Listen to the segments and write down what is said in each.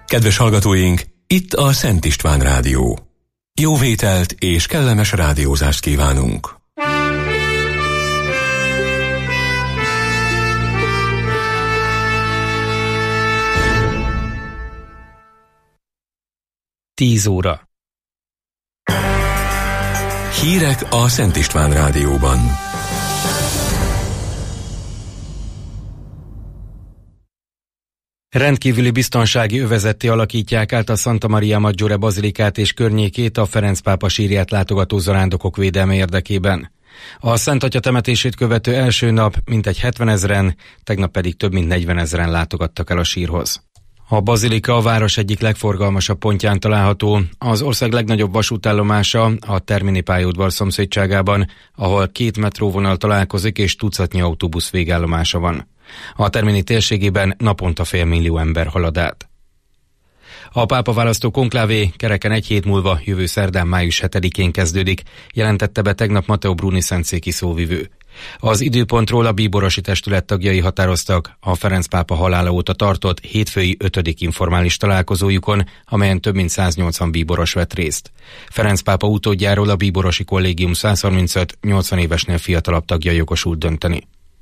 Kedves hallgatóink, itt a Szent István Rádió. Jó vételt és kellemes rádiózást kívánunk! Tíz óra. Hírek a Szent István Rádióban. Rendkívüli biztonsági övezetté alakítják át a Santa Maria Maggiore bazilikát és környékét a Ferenc pápa sírját látogató zarándokok védelme érdekében. A Szent Atya temetését követő első nap mintegy 70 000-en, tegnap pedig több mint 40 000-en látogattak el a sírhoz. A bazilika a város egyik legforgalmasabb pontján található, az ország legnagyobb vasútállomása a Termini pályaudvar szomszédságában, ahol 2 metróvonal találkozik és tucatnyi autóbusz végállomása van. A Termini térségében naponta 500 000 ember halad át. A pápaválasztó konklávé kereken egy hét múlva jövő szerdán május 7-én kezdődik, jelentette be tegnap Matteo Bruni szentszéki szóvivő. Az időpontról a bíborosi testület tagjai határoztak a Ferenc pápa halála óta tartott hétfői 5. informális találkozójukon, amelyen több mint 180 bíboros vett részt. Ferenc pápa utódjáról a bíborosi kollégium 135-80 évesnél fiatalabb tagja jogosult dönteni.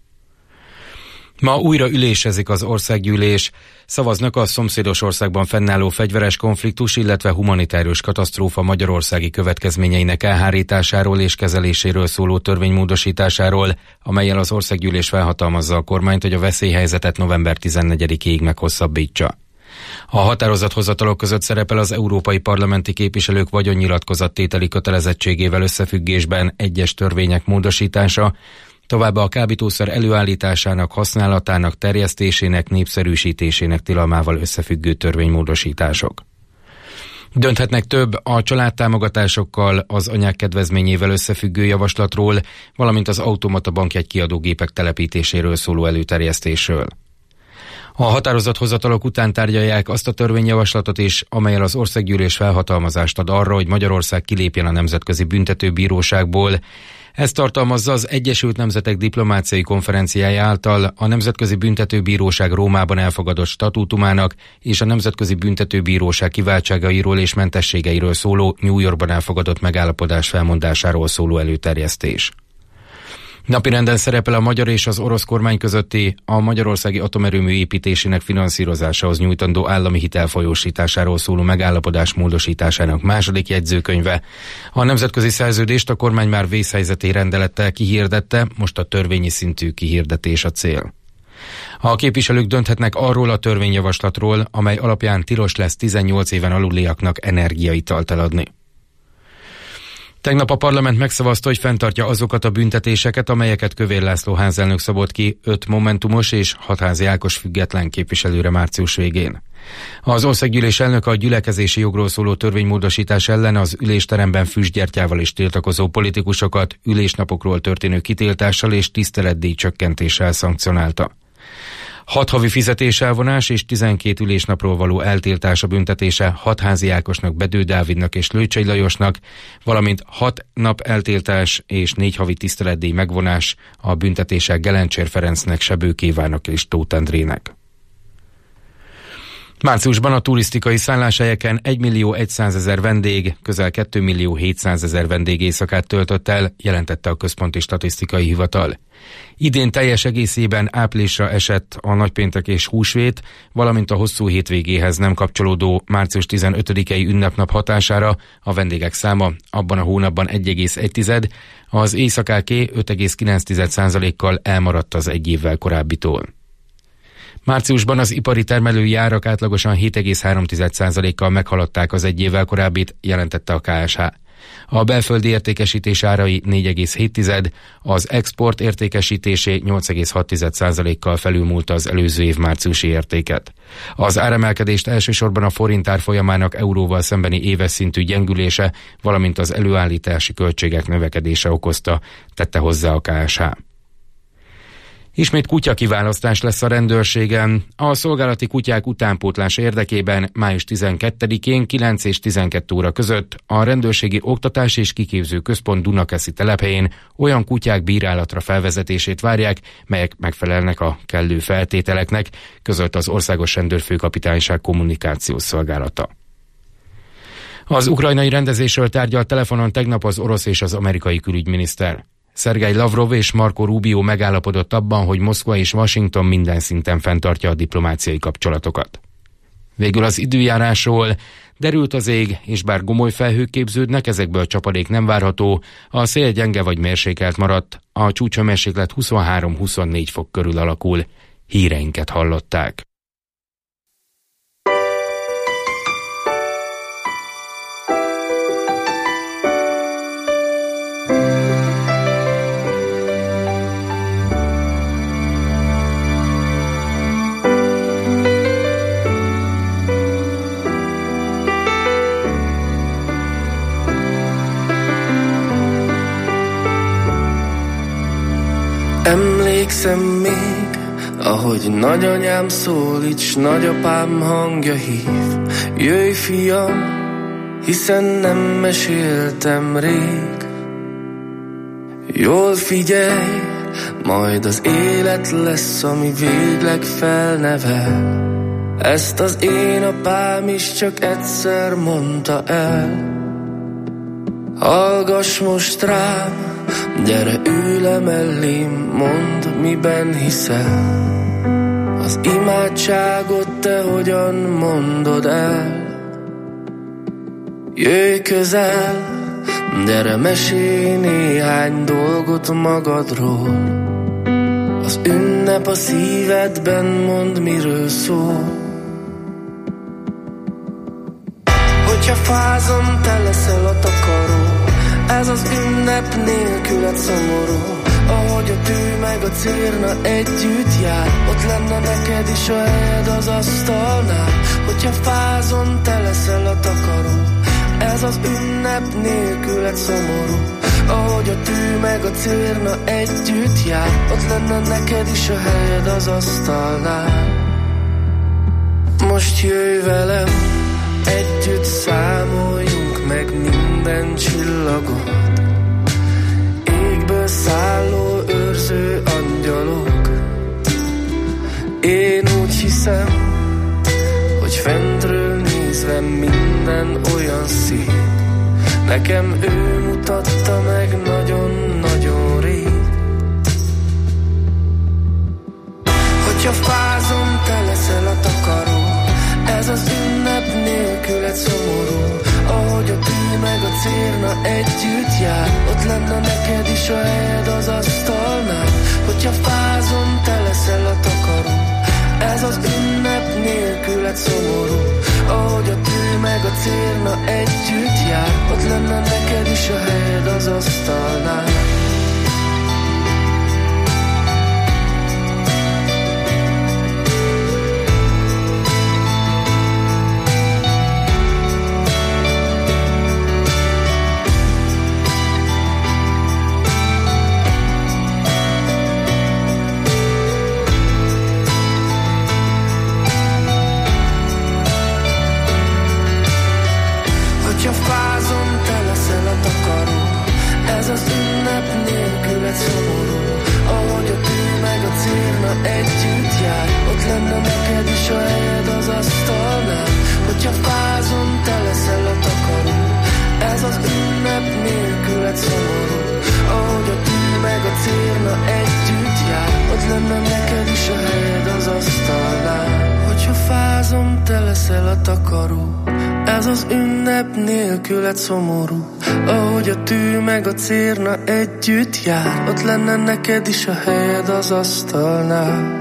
Ma újra ülésezik az országgyűlés, szavaznak a szomszédos országban fennálló fegyveres konfliktus, illetve humanitárius katasztrófa magyarországi következményeinek elhárításáról és kezeléséről szóló törvénymódosításáról, amellyel az országgyűlés felhatalmazza a kormányt, hogy a veszélyhelyzetet november 14-ig meghosszabbítsa. A határozathozatalok között szerepel az európai parlamenti képviselők vagyonnyilatkozattételi kötelezettségével összefüggésben egyes törvények módosítása, továbbá a kábítószer előállításának, használatának, terjesztésének, népszerűsítésének tilalmával összefüggő törvénymódosítások. Dönthetnek több a családtámogatásokkal, az anyák kedvezményével összefüggő javaslatról, valamint az automata bankjegykiadógépek telepítéséről szóló előterjesztésről. A határozathozatalok után tárgyalják azt a törvényjavaslatot is, amellyel az országgyűlés felhatalmazást ad arra, hogy Magyarország kilépjen a Nemzetközi Büntetőbíróságból. Ez tartalmazza az Egyesült Nemzetek Diplomáciai Konferenciája által a Nemzetközi Büntetőbíróság Rómában elfogadott statútumának és a Nemzetközi Büntetőbíróság kiváltságairól és mentességeiről szóló New Yorkban elfogadott megállapodás felmondásáról szóló előterjesztés. Napirenden szerepel a magyar és az orosz kormány közötti a magyarországi atomerőmű építésének finanszírozásához nyújtandó állami hitel folyósításáról szóló megállapodás módosításának második jegyzőkönyve. A nemzetközi szerződést a kormány már vészhelyzeti rendelettel kihirdette, most a törvényi szintű kihirdetés a cél. A képviselők dönthetnek arról a törvényjavaslatról, amely alapján tilos lesz 18 éven aluliaknak energiaitalt eladni. Tegnap a parlament megszavazta, hogy fenntartja azokat a büntetéseket, amelyeket Kövér László házelnök szabott ki 5 momentumos és 6 házi Ákos független képviselőre március végén. Az országgyűlés elnöke a gyülekezési jogról szóló törvénymódosítás ellen az ülésteremben füstgyertyával is tiltakozó politikusokat ülésnapokról történő kitiltással és tiszteletdíj csökkentéssel szankcionálta. 6 havi fizetéselvonás és 12 ülésnapról való eltiltás a büntetése 6 házi Ákosnak, Bedő Dávidnak és Lőcsei Lajosnak, valamint 6 nap eltiltás és 4 havi tiszteletdíj megvonás a büntetése Gelencsér Ferencnek, Sebők Évának és Tóth Endrének. Márciusban a turisztikai szálláshelyeken 1 100 000 vendég, közel 2 700 000 vendég éjszakát töltött el, jelentette a Központi Statisztikai Hivatal. Idén teljes egészében áprilisra esett a nagypéntek és húsvét, valamint a hosszú hétvégéhez nem kapcsolódó március 15-i ünnepnap hatására a vendégek száma abban a hónapban 1,1, az éjszakáké 5,9%-kal elmaradt az egy évvel korábbitól. Márciusban az ipari termelői árak átlagosan 7,3%-kal meghaladták az egy évvel korábbit, jelentette a KSH. A belföldi értékesítés árai 4,7, az export értékesítésé 8,6%-kal felülmúlta az előző év márciusi értéket. Az áremelkedést elsősorban a forint árfolyamának euróval szembeni éves szintű gyengülése, valamint az előállítási költségek növekedése okozta, tette hozzá a KSH. Ismét kutyakiválasztás lesz a rendőrségen. A szolgálati kutyák utánpótlása érdekében május 12-én 9 és 12 óra között a Rendőrségi Oktatás és Kiképző Központ Dunakeszi telephelyén olyan kutyák bírálatra felvezetését várják, melyek megfelelnek a kellő feltételeknek, közölt az Országos Rendőrfőkapitányság kommunikációs szolgálata. Az ukrajnai rendezésről tárgyalt telefonon tegnap az orosz és az amerikai külügyminiszter. Szergej Lavrov és Marco Rubio megállapodott abban, hogy Moszkva és Washington minden szinten fenntartja a diplomáciai kapcsolatokat. Végül az időjárásról: derült az ég, és bár gomoly felhők képződnek, ezekből csapadék nem várható, a szél gyenge vagy mérsékelt maradt, a csúcshőmérséklet 23-24 fok körül alakul. Híreinket hallották. Emlékszem még, ahogy nagyanyám szólít, s nagyapám hangja hív. Jöjj, fiam, hiszen nem meséltem rég. Jól figyelj, majd az élet lesz, ami végleg felnevel. Ezt az én apám is csak egyszer mondta el. Hallgass most rám, gyere, ülj le mellém, mondd, miben hiszel. Az imádságot te hogyan mondod el? Jöjj közel, gyere, mesélj néhány dolgot magadról. Az ünnep a szívedben, mondd, miről szól. Hogyha fázom, te leszel a takaró. Ez az ünnep nélküled szomorú. Ahogy a tű meg a cérna együtt jár, ott lenne neked is a helyed az asztalnál. Hogyha fázom, te leszel a takaró. Ez az ünnep nélküled szomorú. Ahogy a tű meg a cérna együtt jár, ott lenne neked is a helyed az asztalnál. Most jöjj velem, együtt számoljunk meg minden csillagot. Égből szálló őrző angyalok. Én úgy hiszem, hogy fentről nézve minden olyan szép. Nekem ő mutatta meg nagyon-nagyon rég. Hogyha fázom, te leszel a takaró. Ez az ünnep nélküled szomorú. Ahogy a tű meg a cérna együtt jár, ott lenne neked is a helyed az asztalnál. Hogyha fázom, te leszel a takaró. Ez az ünnep nélküled szomorú. Ahogy a tű meg a cérna együtt jár, ott lenne neked is a helyed az asztalnál. Ez az ünnep nélküled szomorú. Ahogy a tű meg a cérna együtt jár, ott lenne neked is a helyed az asztalnál. Hogyha fázom, te leszel a takaró. Ez az ünnep nélküled szomorú. Ahogy a tű meg a cérna együtt jár, ott lenne neked is a helyed az asztalnál. Hogyha fázom, te leszel a takaró. Ez az ünnep nélküled szomorú. Ahogy a tű meg a cérna együtt jár, ott lenne neked is a helyed az asztalnál.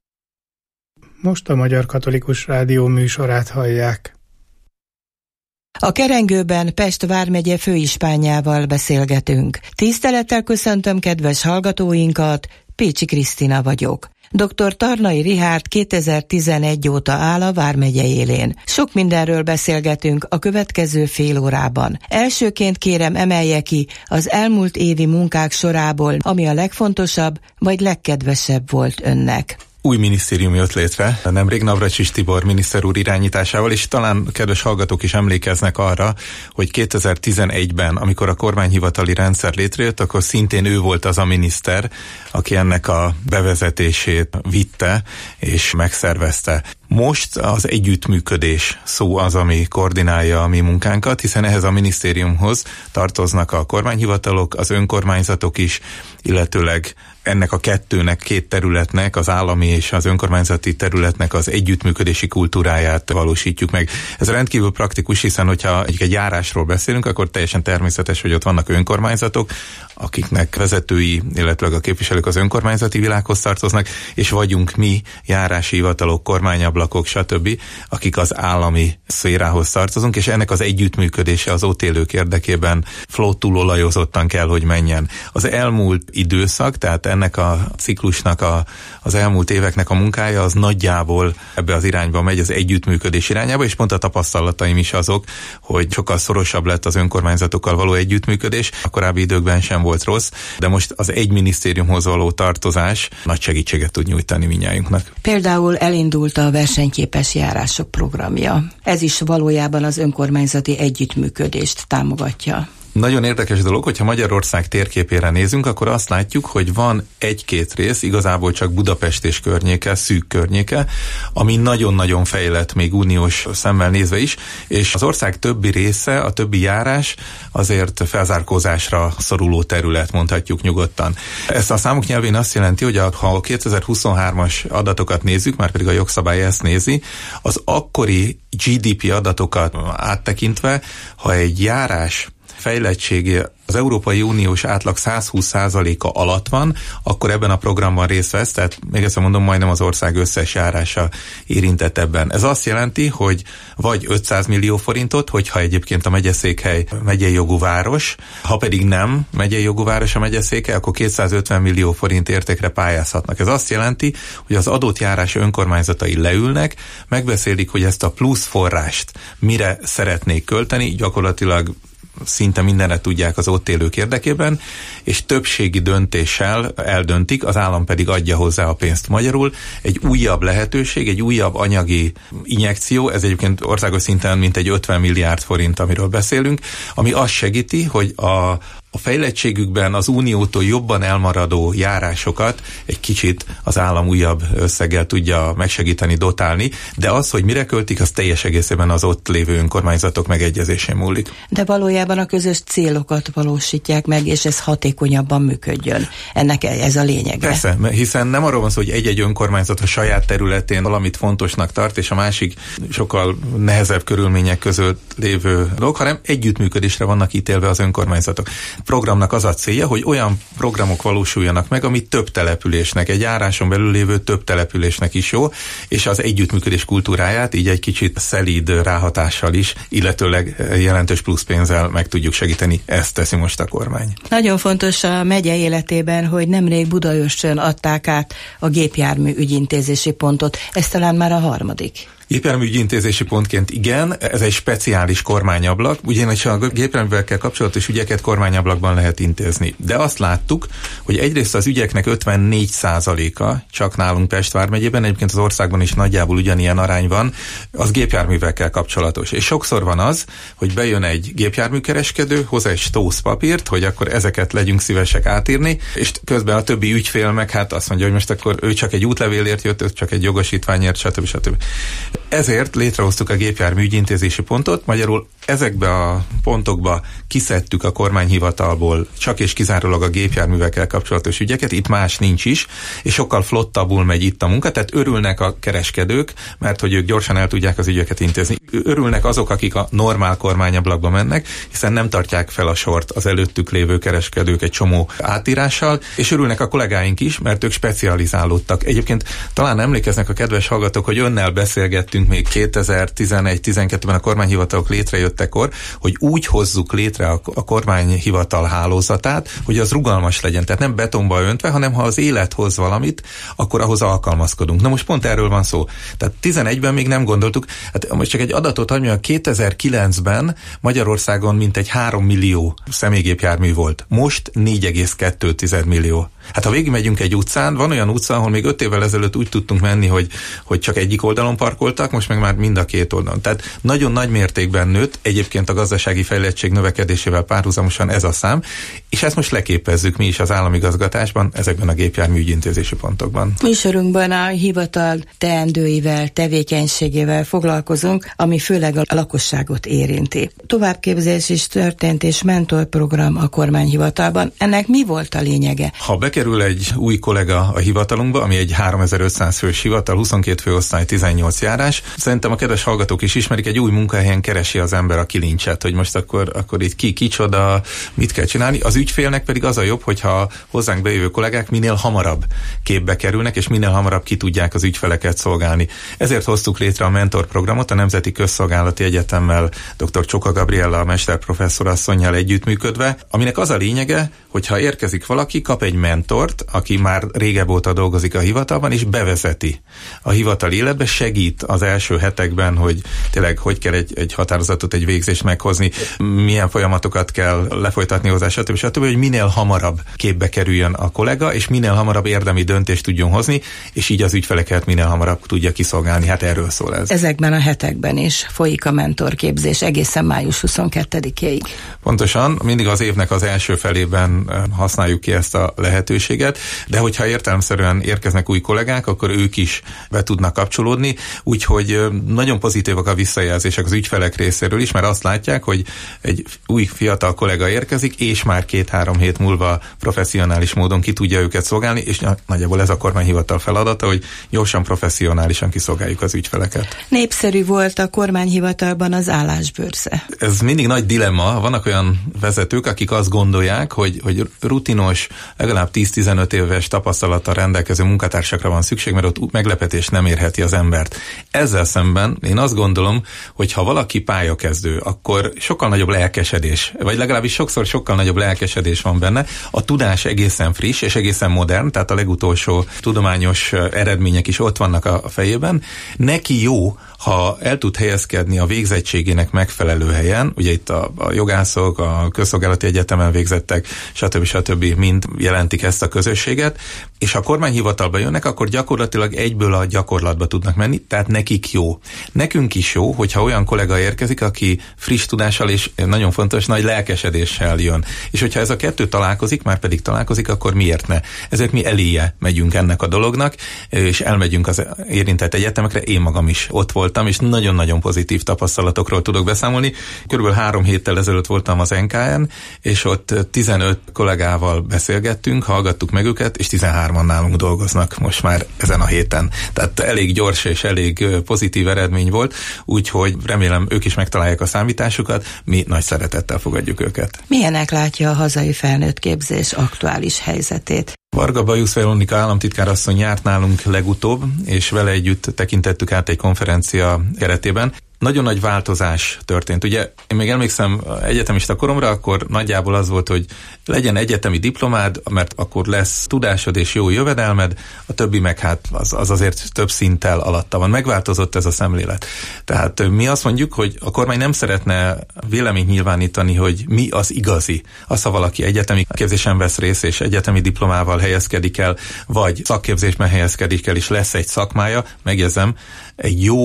Most a Magyar Katolikus Rádió műsorát hallják. A kerengőben Pest vármegye főispánjával beszélgetünk. Tisztelettel köszöntöm kedves hallgatóinkat, Pécsi Krisztina vagyok. Dr. Tarnai Richárd 2011 óta áll a vármegye élén. Sok mindenről beszélgetünk a következő fél órában. Elsőként kérem, emelje ki az elmúlt évi munkák sorából, ami a legfontosabb vagy legkedvesebb volt önnek. Új minisztérium jött létre, nemrég Navracsics Tibor miniszter úr irányításával, és talán kedves hallgatók is emlékeznek arra, hogy 2011-ben, amikor a kormányhivatali rendszer létrejött, akkor szintén ő volt az a miniszter, aki ennek a bevezetését vitte és megszervezte. Most az együttműködés szó az, ami koordinálja a mi munkánkat, hiszen ehhez a minisztériumhoz tartoznak a kormányhivatalok, az önkormányzatok is, illetőleg ennek a két területnek, az állami és az önkormányzati területnek az együttműködési kultúráját valósítjuk meg. Ez rendkívül praktikus, hiszen hogyha egy járásról beszélünk, akkor teljesen természetes, hogy ott vannak önkormányzatok, akiknek vezetői, illetve a képviselők az önkormányzati világhoz tartoznak, és vagyunk mi, járási hivatalok, kormányablakok, stb., akik az állami szférához tartozunk, és ennek az együttműködése az ott élők érdekében flottul, olajozottan kell, hogy menjen. Az elmúlt időszak, tehát ennek a ciklusnak, az elmúlt éveknek a munkája az nagyjából ebbe az irányba megy, az együttműködés irányába, és pont a tapasztalataim is azok, hogy sokkal szorosabb lett az önkormányzatokkal való együttműködés. A korábbi időkben sem volt rossz, de most az egy minisztériumhoz való tartozás nagy segítséget tud nyújtani mindnyájunknak. Például elindult a versenyképes járások programja. Ez is valójában az önkormányzati együttműködést támogatja. Nagyon érdekes dolog, hogyha Magyarország térképére nézünk, akkor azt látjuk, hogy van egy-két rész, igazából csak Budapest és környéke, szűk környéke, ami nagyon-nagyon fejlett, még uniós szemmel nézve is, és az ország többi része, a többi járás azért felzárkózásra szoruló terület, mondhatjuk nyugodtan. Ezt a számok nyelvén azt jelenti, hogy ha a 2023-as adatokat nézzük, már pedig a jogszabály ezt nézi, az akkori GDP adatokat áttekintve, ha egy járás fejlettsége az Európai Uniós átlag 120%-a alatt van, akkor ebben a programban részt vesz, tehát még egyszer mondom, majdnem az ország összes járása érintett ebben. Ez azt jelenti, hogy vagy 500 millió forintot, hogyha egyébként a megyeszékhely megyei jogú város, ha pedig nem megyei jogú város a megyeszékhely, akkor 250 millió forint értékre pályázhatnak. Ez azt jelenti, hogy az adott járás önkormányzatai leülnek, megbeszélik, hogy ezt a plusz forrást mire szeretnék költeni, gyakorlatilag szinte mindenre tudják az ott élők érdekében, és többségi döntéssel eldöntik, az állam pedig adja hozzá a pénzt. Magyarul egy újabb lehetőség, egy újabb anyagi injekció, ez egyébként országos szinten mintegy 50 milliárd forint, amiről beszélünk, ami azt segíti, hogy a fejlettségükben az uniótól jobban elmaradó járásokat egy kicsit az állam újabb összeggel tudja megsegíteni, dotálni, de az, hogy mire költik, az teljes egészében az ott lévő önkormányzatok megegyezésén múlik. De valójában a közös célokat valósítják meg, és ez hatékonyabban működjön. Ennek ez a lényege. Persze, hiszen nem arról van szó, hogy egy-egy önkormányzat a saját területén valamit fontosnak tart, és a másik sokkal nehezebb körülmények között lévő dolog, hanem együttműködésre vannak ítélve az önkormányzatok. Programnak az a célja, hogy olyan programok valósuljanak meg, ami több településnek, egy járáson belül lévő több településnek is jó, és az együttműködés kultúráját így egy kicsit szelíd ráhatással is, illetőleg jelentős pluszpénzzel meg tudjuk segíteni. Ezt teszi most a kormány. Nagyon fontos a megye életében, hogy nemrég Budaörsön adták át a gépjármű ügyintézési pontot. Ez talán már a harmadik. Gépjárműügyintézési pontként igen, ez egy speciális kormányablak, ugyanis a gépjárművekkel kapcsolatos ügyeket kormányablakban lehet intézni. De azt láttuk, hogy egyrészt az ügyeknek 54%-a csak nálunk Pest vármegyében, egyébként az országban is nagyjából ugyanilyen arány van, az gépjárművekkel kapcsolatos. És sokszor van az, hogy bejön egy gépjárműkereskedő, hoz egy stósz papírt, hogy akkor ezeket legyünk szívesek átírni, és közben a többi ügyfél meg hát azt mondja, hogy most akkor ő csak egy útlevélért jött, ő csak egy jogosítványért, stb. Ezért létrehoztuk a gépjármű ügyintézési pontot, magyarul ezekbe a pontokba kiszedtük a kormányhivatal kormányhivatalból csak és kizárólag a gépjárművekkel kapcsolatos ügyeket, itt más nincs is, és sokkal flottabbul megy itt a munka, tehát örülnek a kereskedők, mert hogy ők gyorsan el tudják az ügyeket intézni. Örülnek azok, akik a normál kormányablakba mennek, hiszen nem tartják fel a sort az előttük lévő kereskedők egy csomó átírással, és örülnek a kollégáink is, mert ők specializálódtak. Egyébként talán emlékeznek a kedves hallgatók, hogy önnel beszélgettünk még 2011-12-ben a kormányhivatalok létrejöttekor, hogy úgy hozzuk létre a kormányhivatal hálózatát, hogy az rugalmas legyen. Tehát nem betonba öntve, hanem ha az élet hoz valamit, akkor ahhoz alkalmazkodunk. Na most pont erről van szó. Tehát 11-ben még nem gondoltuk, hát most csak egy adatot adja, hogy 2009-ben Magyarországon mintegy 3 millió személygépjármű volt. Most 4,2 millió. Hát ha végigmegyünk egy utcán, van olyan utca, ahol még 5 évvel ezelőtt úgy tudtunk menni, hogy csak egyik oldalon parkoltak, most meg már mind a két oldalon. Tehát nagyon nagy mértékben nőtt, egyébként a gazdasági fejlettség növekedésével párhuzamosan ez a szám, és ezt most leképezzük mi is az államigazgatásban, ezekben a gépjárműügyintézési pontokban. Műsorunkban a hivatal teendőivel, tevékenységével foglalkozunk, ami főleg a lakosságot érinti. Továbbképzés is történt, és mentorprogram a kormányhivatalban. Ennek mi volt a lényege? Ha bekerül egy új kollega a hivatalunkba, ami egy 3500 fős hivatal, 22 főosztály, 18 járás, szerintem a kedves hallgatók is ismerik, egy új munkahelyen keresi az ember a kilincset, hogy most akkor itt kicsoda, mit kell csinálni. Az ügyfélnek pedig az a jobb, hogyha hozzánk bejövő kollégák minél hamarabb képbe kerülnek, és minél hamarabb ki tudják az ügyfeleket szolgálni. Ezért hoztuk létre a mentorprogramot a Nemzeti Közszolgálati Egyetemmel dr. Csoka Gabriella mesterprofesszorasszonnyal együttműködve, aminek az a lényege, hogyha érkezik valaki, kap egy mentort, aki már régebb óta dolgozik a hivatalban, és bevezeti a hivatal életbe, segít az első hetekben, hogy tényleg hogy kell egy határozatot, egy végzést meghozni, milyen folyamatokat kell lefolytatni hozzá, stb., hogy minél hamarabb képbe kerüljön a kollega, és minél hamarabb érdemi döntést tudjon hozni, és így az ügyfeleket minél hamarabb tudja kiszolgálni. Hát erről szól ez. Ezekben a hetekben is folyik a mentorképzés egészen május 22-ig. Pontosan, mindig az évnek az első felében használjuk ki ezt a lehetőséget, de hogyha értelemszerűen érkeznek új kollégák, akkor ők is be tudnak kapcsolódni, úgyhogy nagyon pozitívak a visszajelzések az ügyfelek részéről is, mert azt látják, hogy egy új fiatal kollega érkezik, és már 2-3 hét múlva professzionális módon ki tudja őket szolgálni, és nagyjából ez a kormányhivatal feladata, hogy gyorsan, professzionálisan kiszolgáljuk az ügyfeleket. Népszerű volt a kormányhivatalban az állásbőrsze. Ez mindig nagy dilemma. Vannak olyan vezetők, akik azt gondolják, hogy rutinos, legalább 10-15 éves tapasztalattal rendelkező munkatársakra van szükség, mert ott meglepetés nem érheti az embert. Ezzel szemben én azt gondolom, hogy ha valaki pályakezdő, akkor sokkal nagyobb lelkesedés, vagy legalábbis sokszor sokkal nagyobb lelkesedés van benne. A tudás egészen friss és egészen modern, tehát a legutolsó tudományos eredmények is ott vannak a fejében. Neki jó, ha el tud helyezkedni a végzettségének megfelelő helyen, ugye itt a jogászok, a közszolgálati egyetemen végzettek, stb. Mind jelentik ezt a közösséget, és ha a kormányhivatalba jönnek, akkor gyakorlatilag egyből a gyakorlatba tudnak menni, tehát nekik jó. Nekünk is jó, hogyha olyan kollega érkezik, aki friss tudással és nagyon fontos, nagy lelkesedéssel jön. És hogyha ez a kettő találkozik, már pedig találkozik, akkor miért ne? Ezért mi eléje megyünk ennek a dolognak, és elmegyünk az érintett egyetemekre. Én magam is ott voltam, és nagyon-nagyon pozitív tapasztalatokról tudok beszámolni. Körülbelül 3 héttel ezelőtt voltam az NKN, és ott 15 kollégával beszélgettünk, hallgattuk meg őket, és 13-an nálunk dolgoznak most már ezen a héten. Tehát elég gyors és elég pozitív eredmény volt, úgyhogy remélem ők is megtalálják a számításukat, mi nagy szeretettel fogadjuk őket. Milyenek látja a hazai felnőttképzés aktuális helyzetét? Varga Bajusz Veronika államtitkárasszony járt nálunk legutóbb, és vele együtt tekintettük át egy konferencia keretében. Nagyon nagy változás történt. Ugye én még emlékszem egyetemista koromra, akkor nagyjából az volt, hogy legyen egyetemi diplomád, mert akkor lesz tudásod és jó jövedelmed, a többi meg hát az azért több szinttel alatta van. Megváltozott ez a szemlélet. Tehát mi azt mondjuk, hogy a kormány nem szeretne véleményt nyilvánítani, hogy mi az igazi. Az, ha valaki egyetemi képzésen vesz részt, és egyetemi diplomával helyezkedik el, vagy szakképzésben helyezkedik el, és lesz egy szakmája, megjegyzem, egy jó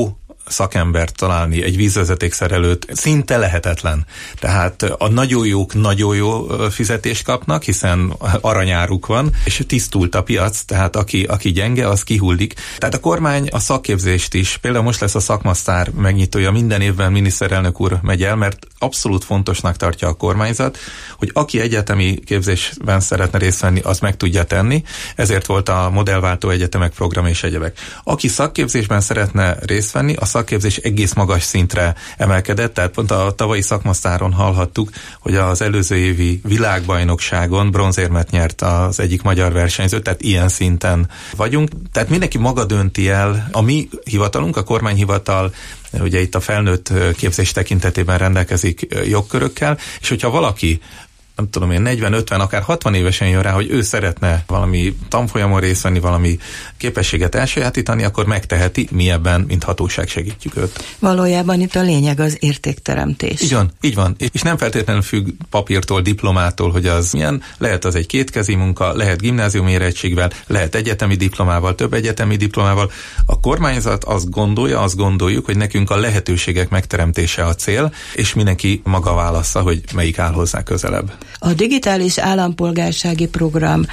szakembert találni, egy vízvezetékszerelőt szinte lehetetlen. Tehát a nagyon jók nagyon jó fizetést kapnak, hiszen aranyáruk van, és tisztult a piac, tehát aki gyenge, az kihullik. Tehát a kormány a szakképzést is, például most lesz a szakmasztár megnyitója, minden évben miniszterelnök úr megy el, mert abszolút fontosnak tartja a kormányzat, hogy aki egyetemi képzésben szeretne részt venni, az meg tudja tenni, ezért volt a modellváltó egyetemek program és egyebek. Aki szakképzésben szeretne részt venni, a szakképzés egész magas szintre emelkedett, tehát pont a tavalyi szakmasztáron hallhattuk, hogy az előző évi világbajnokságon bronzérmet nyert az egyik magyar versenyző, tehát ilyen szinten vagyunk. Tehát mindenki maga dönti el, a mi hivatalunk, a kormányhivatal, ugye itt a felnőtt képzés tekintetében rendelkezik jogkörökkel, és hogyha valaki nem tudom én, 40-50, akár 60 évesen jön rá, hogy ő szeretne valami tanfolyamon részt venni, valami képességet elsajátítani, akkor megteheti, mi ebben, mint hatóság segítjük őt. Valójában itt a lényeg az értékteremtés. Így van. És nem feltétlenül függ papírtól, diplomától, hogy az milyen. Lehet az egy kétkezi munka, lehet gimnáziumi érettségvel, lehet egyetemi diplomával, több egyetemi diplomával. A kormányzat azt gondoljuk, hogy nekünk a lehetőségek megteremtése a cél, és mindenki maga válassza, hogy melyik áll hozzá közelebb. A digitális állampolgársági program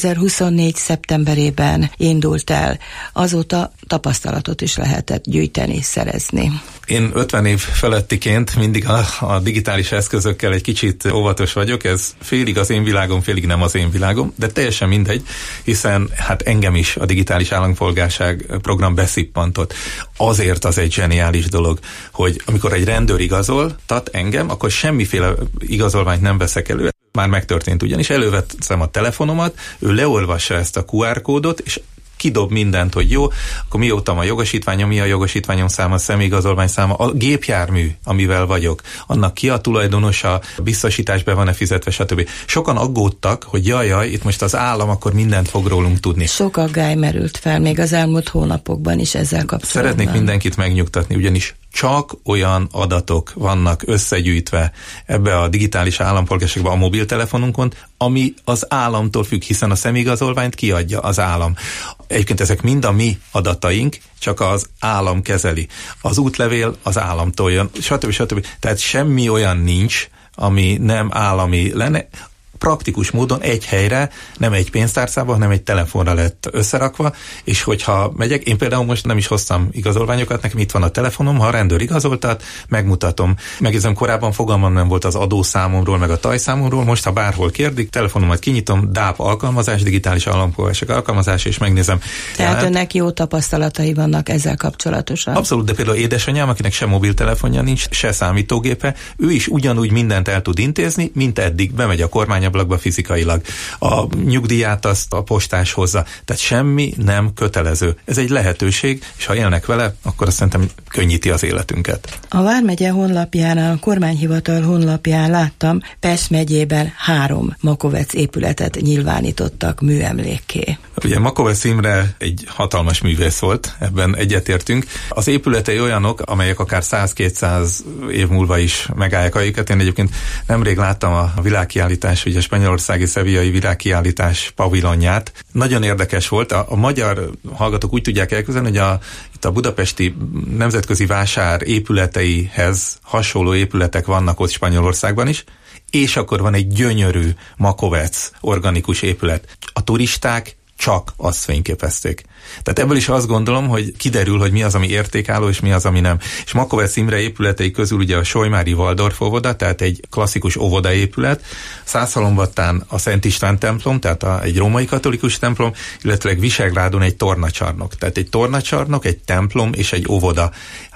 2024. szeptemberében indult el. Azóta tapasztalatot is lehetett gyűjteni, szerezni. Én 50 év felettiként mindig a digitális eszközökkel egy kicsit óvatos vagyok, ez félig az én világom, félig nem az én világom, de teljesen mindegy, hiszen hát engem is a digitális állampolgárság program beszippantott. Azért az egy zseniális dolog, hogy amikor egy rendőr igazoltat engem, akkor semmiféle igazolványt nem veszek elő. Már megtörtént ugyanis, elővettem a telefonomat, ő leolvassa ezt a QR kódot, és kidob mindent, hogy jó, akkor mióta a jogosítványom, mi a jogosítványom száma, a személyigazolvány száma, a gépjármű, amivel vagyok, annak ki a tulajdonosa, biztosítás be van-e fizetve, stb. Sokan aggódtak, hogy jaj, itt most az állam akkor mindent fog rólunk tudni. Sok aggály merült fel még az elmúlt hónapokban is ezzel kapcsolatban. Szeretnék mindenkit megnyugtatni, ugyanis csak olyan adatok vannak összegyűjtve ebbe a digitális állampolgárságba a mobiltelefonunkon, ami az államtól függ, hiszen a személyigazolványt kiadja az állam. Egyébként ezek mind a mi adataink, csak az állam kezeli. Az útlevél az államtól jön, stb. Tehát semmi olyan nincs, ami nem állami lenne. Praktikus módon egy helyre, nem egy pénztárcába, hanem egy telefonra lett összerakva, és hogyha megyek, én például most nem is hoztam igazolványokat, nekem itt van a telefonom, ha a rendőr igazoltat, megmutatom. Megjegyzem, korábban fogalmam nem volt az adószámomról, meg a tajszámomról, most ha bárhol kérdik, telefonomat kinyitom, DAP alkalmazás, digitális állampolgárság alkalmazás, és megnézem. Tehát önnek jó tapasztalatai vannak ezzel kapcsolatosan? Abszolút, de például édesanyám, akinek sem mobiltelefonja nincs, se számítógépe, ő is ugyanúgy mindent el tud intézni, mint eddig, bemegy a kormányablakba fizikailag. A nyugdíját azt a postás hozza. Tehát semmi nem kötelező. Ez egy lehetőség, és ha élnek vele, akkor azt szerintem könnyíti az életünket. A Vármegye honlapján, a kormányhivatal honlapján láttam, Pest megyében 3 Makovec épületet nyilvánítottak műemlékké. Ugye Makovec Imre egy hatalmas művész volt, ebben egyetértünk. Az épületei olyanok, amelyek akár 100-200 év múlva is megállják a helyüket. Én egyébként nemrég láttam a világkiállítás, ugye a spanyolországi szevillai világkiállítás pavilonját. Nagyon érdekes volt. A magyar hallgatók úgy tudják elképzelni, hogy itt a budapesti nemzetközi vásár épületeihez hasonló épületek vannak ott Spanyolországban is, és akkor van egy gyönyörű Makovec organikus épület. A turisták csak azt fényképezték. Tehát ebből is azt gondolom, hogy kiderül, hogy mi az, ami értékálló, és mi az, ami nem. És Makovec Imre épületei közül ugye a Solymári Waldorf óvoda, tehát egy klasszikus óvodaépület, Szászhalombattán a Szent István templom, tehát egy római katolikus templom, illetve Visegrádon egy tornacsarnok. Tehát egy tornacsarnok, egy templom és egy óvoda.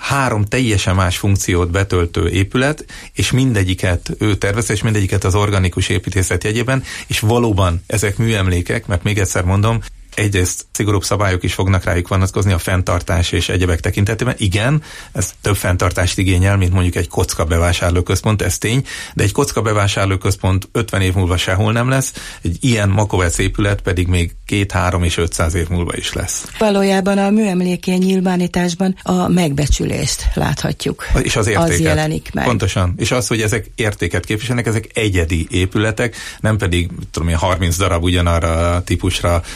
3 teljesen más funkciót betöltő épület, és mindegyiket ő tervezte, és mindegyiket az organikus építészet jegyében, és valóban ezek műemlékek, mert még egyszer mondom, egyrészt szigorúbb szabályok is fognak rájuk vonatkozni a fenntartás és egyebek tekintetében. Igen, ez több fenntartást igényel, mint mondjuk egy kocka bevásárlóközpont, ez tény, de egy kocka bevásárlóközpont 50 év múlva sehol nem lesz, egy ilyen Makovec épület pedig még 200-300 és 500 év múlva is lesz. Valójában a műemlékén nyilvánításban a megbecsülést láthatjuk. És az értéket. Az jelenik meg. Pontosan. És az, hogy ezek értéket képviselnek, ezek egyedi épületek, nem pedig, tudom én, 30 darab ugyanarra a típusra, tehát mint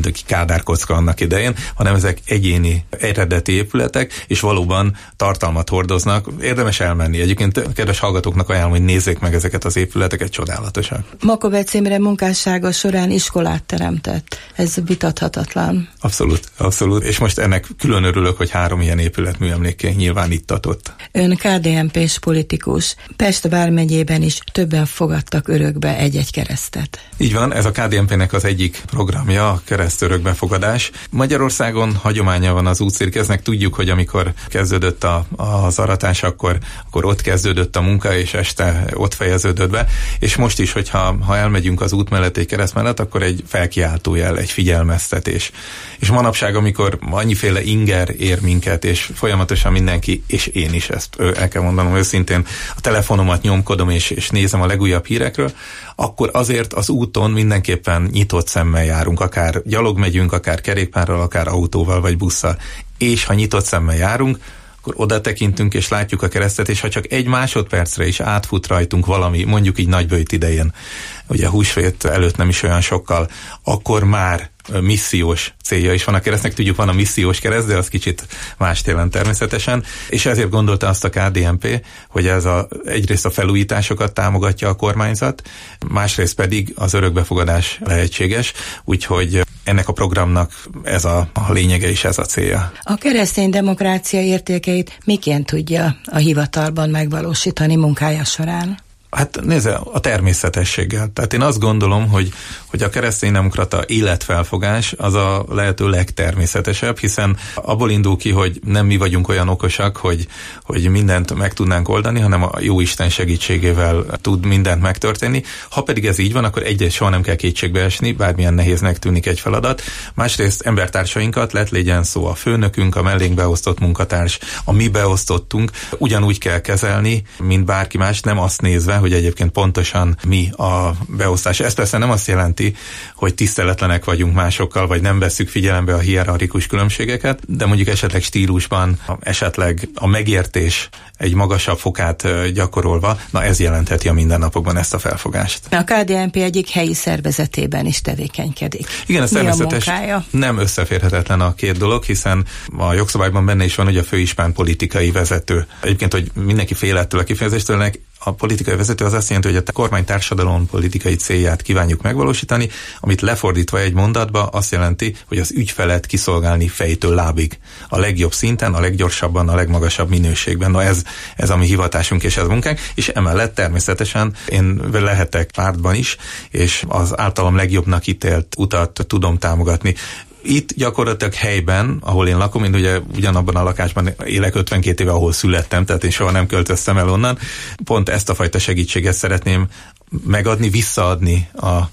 mint aki Kádár kocka annak idején, hanem ezek egyéni, eredeti épületek, és valóban tartalmat hordoznak. Érdemes elmenni. Egyébként kedves hallgatóknak ajánlom, hogy nézzék meg ezeket az épületeket, csodálatosak. Makovec Imre munkássága során iskolát teremtett. Ez vitathatatlan. Abszolút. És most ennek külön örülök, hogy 3 ilyen épületműemlékké nyilvánítatott. Ön KDNP-s politikus. Pest vármegyében is többen fogadtak örökbe egy-egy keresztet. Így van, ez a KDNP-nek az egyik programja, a keresztörökbefogadás. Magyarországon hagyománya van az útszirkeznek. Tudjuk, hogy amikor kezdődött az aratás, akkor ott kezdődött a munka, és este ott fejeződött be. És most is, hogyha elmegyünk az út mellett egy kereszt mellett, akkor egy felkiáltójel, egy figyelmeztetés. És manapság, amikor annyiféle inger ér minket, és folyamatosan mindenki, és én is ezt el kell mondanom őszintén, a telefonomat nyomkodom, és nézem a legújabb hírekről, akkor azért az úton mindenképpen nyitott szemmel járunk, akár gyalog megyünk, akár kerékpárral, akár autóval vagy busszal. És ha nyitott szemmel járunk, akkor oda tekintünk és látjuk a keresztet, és ha csak egy másodpercre is átfut rajtunk valami, mondjuk így nagyböjt idején, ugye húsvét előtt nem is olyan sokkal, akkor már missziós célja is van a keresztnek. Tudjuk, van a missziós kereszt, de az kicsit mást jelent természetesen, és ezért gondolta azt a KDNP, hogy egyrészt a felújításokat támogatja a kormányzat, másrészt pedig az örökbefogadás lehetséges, úgyhogy ennek a programnak ez a lényege és ez a célja. A keresztény demokrácia értékeit miként tudja a hivatalban megvalósítani munkája során? Hát nézze, a természetességgel. Tehát én azt gondolom, hogy a kereszténydemokrata életfelfogás az a lehető legtermészetesebb, hiszen abból indul ki, hogy nem mi vagyunk olyan okosak, hogy mindent meg tudnánk oldani, hanem a Jóisten segítségével tud mindent megtörténni. Ha pedig ez így van, akkor egyrészt soha nem kell kétségbe esni, bármilyen nehéznek tűnik egy feladat. Másrészt embertársainkat, legyen szó a főnökünk, a mellénk beosztott munkatárs, a mi beosztottunk, ugyanúgy kell kezelni, mint bárki más, nem azt nézve, hogy egyébként pontosan mi a beosztás. Ez persze nem azt jelenti, hogy tiszteletlenek vagyunk másokkal, vagy nem vesszük figyelembe a hierarchikus különbségeket, de mondjuk esetleg stílusban, esetleg a megértés egy magasabb fokát gyakorolva, na ez jelentheti a mindennapokban ezt a felfogást. A KDNP egyik helyi szervezetében is tevékenykedik. Igen, ez természetes. Nem összeférhetetlen a két dolog, hiszen a jogszabályban benne is van, hogy a főispán politikai vezető. Egyébként, hogy mindenki fél ettől a kifejezéstől, a politikai vezető az azt jelenti, hogy a kormány társadalom politikai célját kívánjuk megvalósítani, amit lefordítva egy mondatba azt jelenti, hogy az ügyfelet kiszolgálni fejtől lábig. A legjobb szinten, a leggyorsabban, a legmagasabb minőségben. Na ez a mi hivatásunk és ez a munkánk, és emellett természetesen én lehetek pártban is, és az általam legjobbnak ítélt utat tudom támogatni. Itt gyakorlatilag helyben, ahol én lakom, én ugye ugyanabban a lakásban élek 52 éve, ahol születtem, tehát én soha nem költöztem el onnan. Pont ezt a fajta segítséget szeretném megadni, visszaadni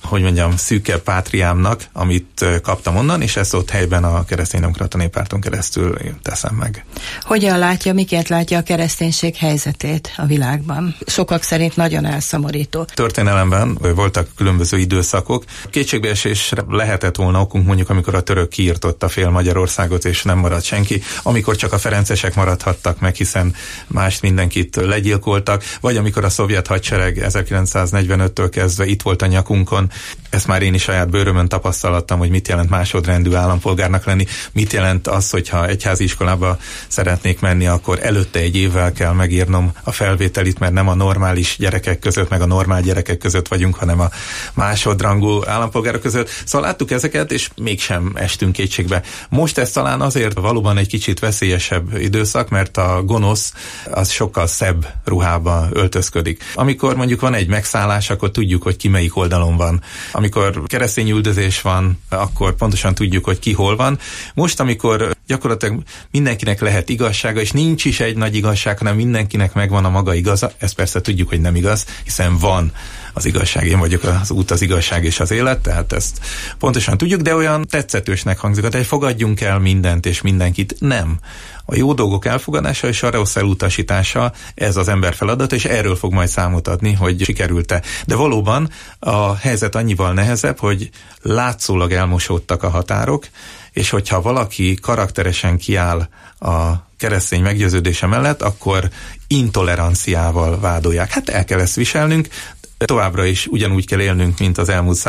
a, szűkebb pátriámnak, amit kaptam onnan, és ezt ott helyben a Kereszténydemokrata Néppárton keresztül teszem meg. Hogyan látja, miként látja a kereszténység helyzetét a világban? Sokak szerint nagyon elszomorító. Történelemben voltak különböző időszakok. Kétségbeesésre lehetett volna okunk, mondjuk amikor a török kiirtotta fél Magyarországot, és nem maradt senki, amikor csak a ferencesek maradhattak meg, hiszen mást mindenkit legyilkoltak, vagy amikor a szovjet hadsereg 1945-től kezdve itt volt a nyakunkon. Ezt már én is saját bőrömön tapasztalattam, hogy mit jelent másodrendű állampolgárnak lenni, mit jelent az, hogyha egyházi iskolába szeretnék menni, akkor előtte egy évvel kell megírnom a felvételit, mert nem a normális gyerekek között, meg a normál gyerekek között vagyunk, hanem a másodrangú állampolgárok között. Szóval láttuk ezeket, és mégsem estünk kétségbe. Most ez talán azért valóban egy kicsit veszélyesebb időszak, mert a gonosz az sokkal szebb ruhába öltözködik. Amikor mondjuk van egy megszállás, akkor tudjuk, hogy ki melyik oldalon van. Amikor keresztény üldözés van, akkor pontosan tudjuk, hogy ki hol van. Most, amikor gyakorlatilag mindenkinek lehet igazsága, és nincs is egy nagy igazság, hanem mindenkinek megvan a maga igaza, ezt persze tudjuk, hogy nem igaz, hiszen van az igazság, én vagyok az út, az igazság és az élet, tehát ezt pontosan tudjuk, de olyan tetszetősnek hangzik, hogy fogadjunk el mindent és mindenkit. Nem. A jó dolgok elfogadása és a rossz elutasítása, ez az ember feladata, és erről fog majd számot adni, hogy sikerült-e. De valóban a helyzet annyival nehezebb, hogy látszólag elmosódtak a határok, és hogyha valaki karakteresen kiáll a keresztény meggyőződése mellett, akkor intoleranciával vádolják. Hát el kell ezt viselnünk, Továbbra is ugyanúgy kell élnünk, mint az elmúlt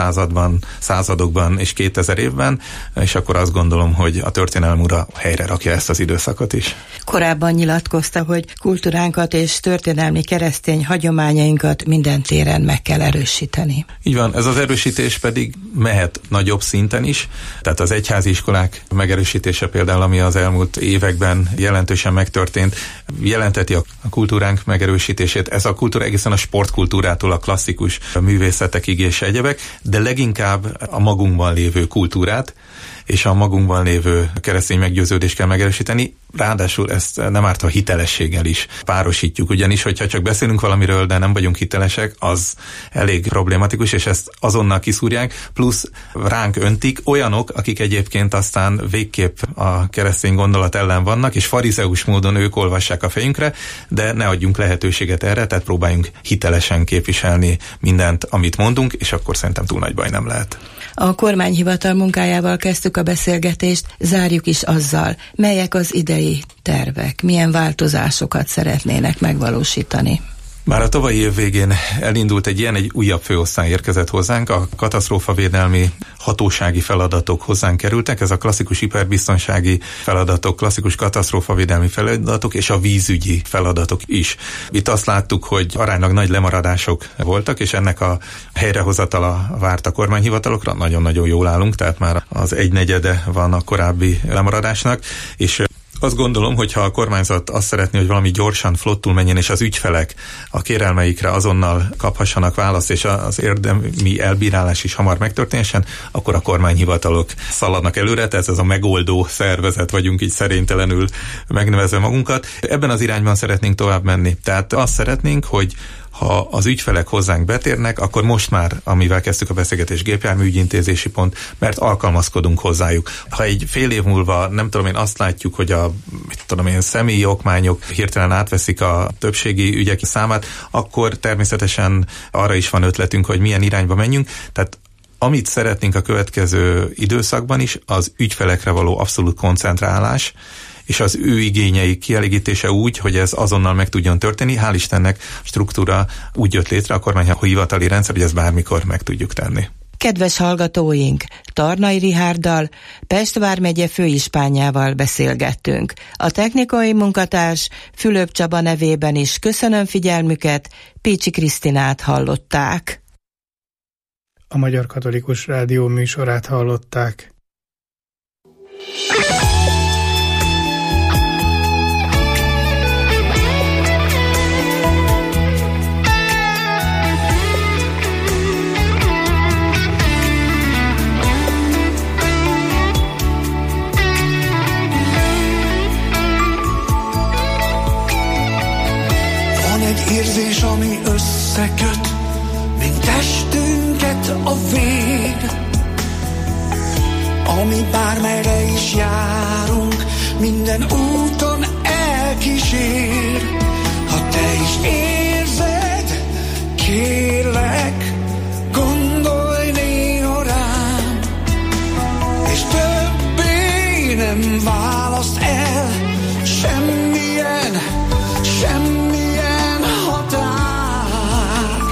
századokban és 2000 évben, és akkor azt gondolom, hogy a történelem ura helyre rakja ezt az időszakot is. Korábban nyilatkozta, hogy kultúránkat és történelmi keresztény hagyományainkat minden téren meg kell erősíteni. Így van, ez az erősítés pedig mehet nagyobb szinten is, tehát az egyházi iskolák megerősítése például, ami az elmúlt években jelentősen megtörtént, jelenteti a kultúránk megerősítését. Ez a kultúra egészen a sportkultúrától a klasszikus művészetekig és egyebek, de leginkább a magunkban lévő kultúrát és a magunkban lévő keresztény meggyőződést kell megerősíteni. Ráadásul ezt nem árt, ha hitelességgel is párosítjuk, ugyanis, hogyha csak beszélünk valamiről, de nem vagyunk hitelesek, az elég problematikus, és ezt azonnal kiszúrják, plusz ránk öntik olyanok, akik egyébként aztán végképp a keresztény gondolat ellen vannak, és farizeus módon ők olvassák a fejünkre, de ne adjunk lehetőséget erre, tehát próbáljunk hitelesen képviselni mindent, amit mondunk, és akkor szerintem túl nagy baj nem lehet. A kormányhivatal munkájával kezdtük a beszélgetést, zárjuk is azzal, melyek az idei tervek, milyen változásokat szeretnének megvalósítani. Már a tavalyi év végén elindult egy újabb főosztály érkezett hozzánk, a katasztrófavédelmi hatósági feladatok hozzánk kerültek, ez a klasszikus hiperbiztonsági feladatok, klasszikus katasztrófavédelmi feladatok és a vízügyi feladatok is. Itt azt láttuk, hogy aránylag nagy lemaradások voltak, és ennek a helyrehozatala várt a kormányhivatalokra, nagyon-nagyon jól állunk, tehát már az 1/4 van a korábbi lemaradásnak, és azt gondolom, hogy ha a kormányzat azt szeretné, hogy valami gyorsan, flottul menjen, és az ügyfelek a kérelmeikre azonnal kaphassanak választ, és az érdemi elbírálás is hamar megtörténhessen, akkor a kormányhivatalok szaladnak előre, tehát ez a megoldó szervezet vagyunk, így szerénytelenül megnevezve magunkat. Ebben az irányban szeretnénk tovább menni. Tehát azt szeretnénk, hogy ha az ügyfelek hozzánk betérnek, akkor most már, amivel kezdtük a beszélgetést, gépjárműügyintézési pont, mert alkalmazkodunk hozzájuk. Ha egy fél év múlva, nem tudom én, azt látjuk, hogy a személyi okmányok hirtelen átveszik a többségi ügyek számát, akkor természetesen arra is van ötletünk, hogy milyen irányba menjünk. Tehát amit szeretnénk a következő időszakban is, az ügyfelekre való abszolút koncentrálás, és az ő igényeik kielégítése úgy, hogy ez azonnal meg tudjon történni. Hál' Istennek struktúra úgy jött létre, a kormányhivatali rendszer, hogy ezt bármikor meg tudjuk tenni. Kedves hallgatóink, Tarnay Richárddal, Pest vármegye főispánjával beszélgettünk. A technikai munkatárs Fülöp Csaba nevében is köszönöm figyelmüket, Pécsi Krisztinát hallották. A Magyar Katolikus Rádió műsorát hallották. Egy érzés, ami összeköt, mint testünket a vér, ami bármerre is járunk, minden úton elkísér. Ha te is érzed, kérlek, gondolj néha rám, és többé nem választ el semmilyen határ.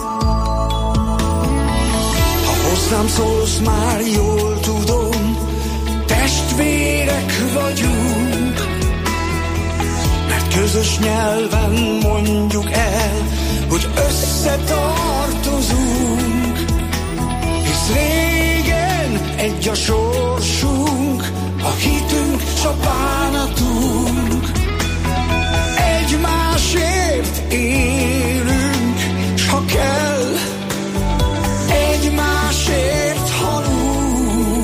Ha hozzám szólsz, már jól tudom, testvérek vagyunk, mert közös nyelven mondjuk el, hogy összetartozunk, hisz régen egy a sorsunk, a hitünk s a bánatunk. Egymásért élünk, s ha kell, egymásért halunk.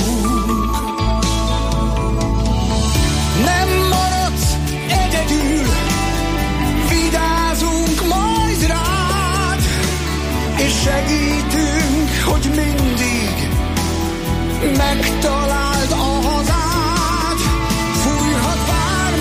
Nem maradsz egyedül, vigyázunk majd rád, és segítünk, hogy mindig megtaláld a hazád. Fújhat bár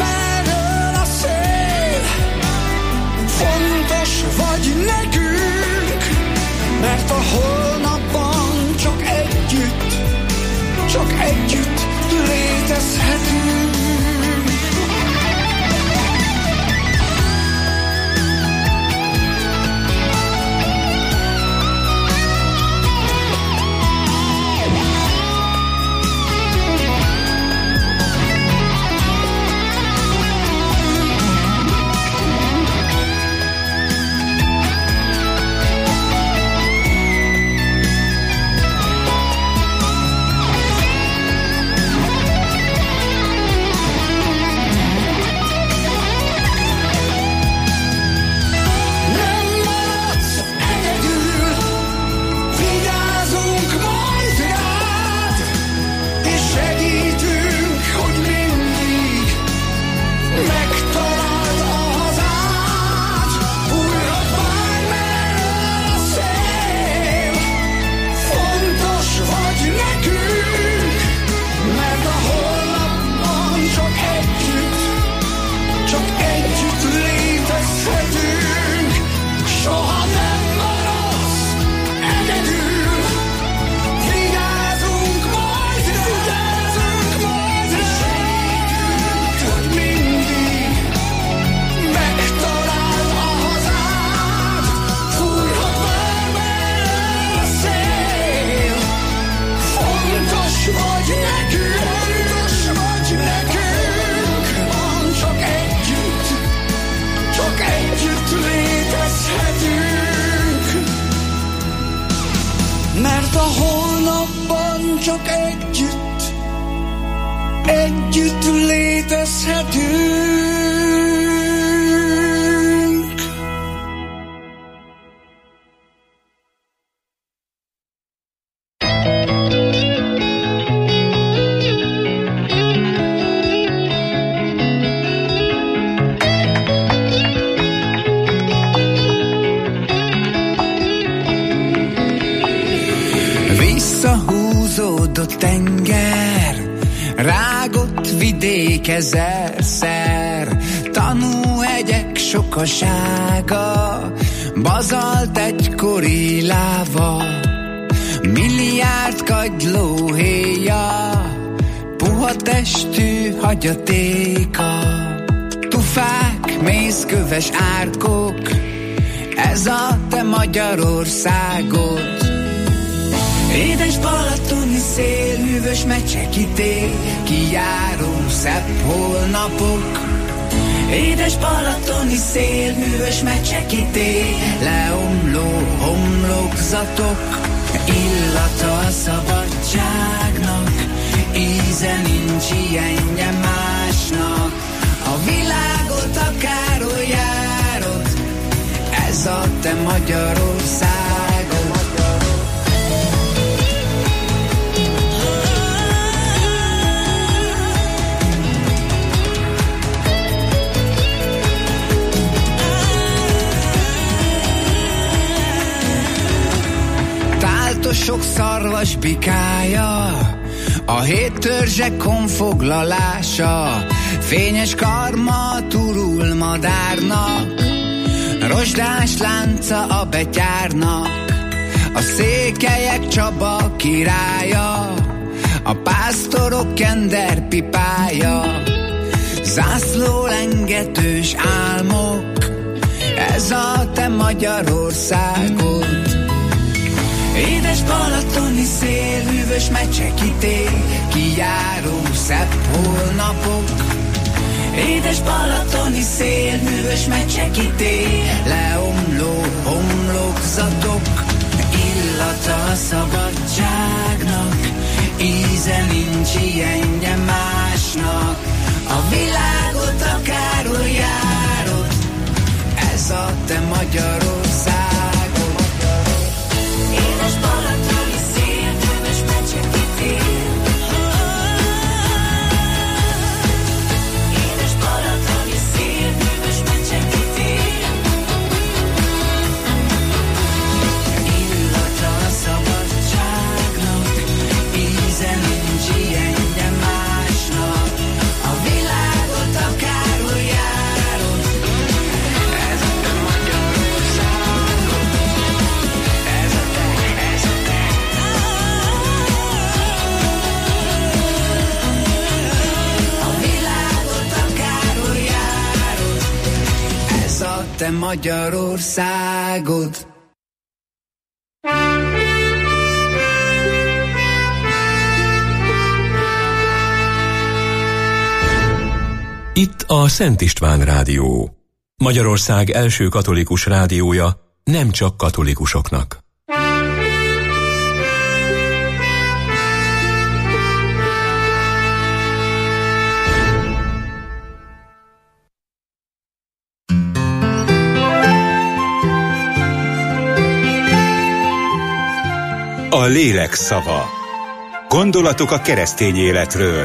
csak együtt létezhetünk. Visszahúzódott tenger, rágott vidék ezerszer, tanúhegyek sokasága, bazalt egykori láva, milliárd kagyló héja, puha testű hagyatéka, tufák, mészköves árkok, ez a te Magyarországod. Édes balatoni szél, hűvös mecsekité, kijáró szebb holnapok. Édes balatoni szél, hűvös mecsekité, leomló homlokzatok. Illata a szabadságnak, íze nincs ilyenje másnak. A világot akárhol járod, ez a te Magyarországod. Sok szarvas bikája, a hét törzsek honfoglalása, fényes karma turul madárnak, rozsdás lánca a betyárnak, a székelyek Csaba királya, a pásztorok kender pipája, zászló lengetős álmok, ez a te Magyarországod. Édes balatoni szél, hűvös mecsekité, kijáró szebb holnapok. Édes balatoni szél, hűvös mecsekité, leomló homlokzatok. Illata a szabadságnak, íze nincs ilyenje másnak. A világot akárhol járod, ez a te Magyarország. Édes balatoni szél, hűvös mecsekité. Édes balatoni szél, hűvös mecsekité. Illata a szabadságnak, íze nincs ilyenje másnak. A világot akárhol járod, ez a te Magyarországod. Ez a te, ez a te. A világot akárhol járod, ez a te Magyarországod. Itt a Szent István Rádió. Magyarország első katolikus rádiója, nem csak katolikusoknak. A lélek szava. Gondolatok a keresztény életről.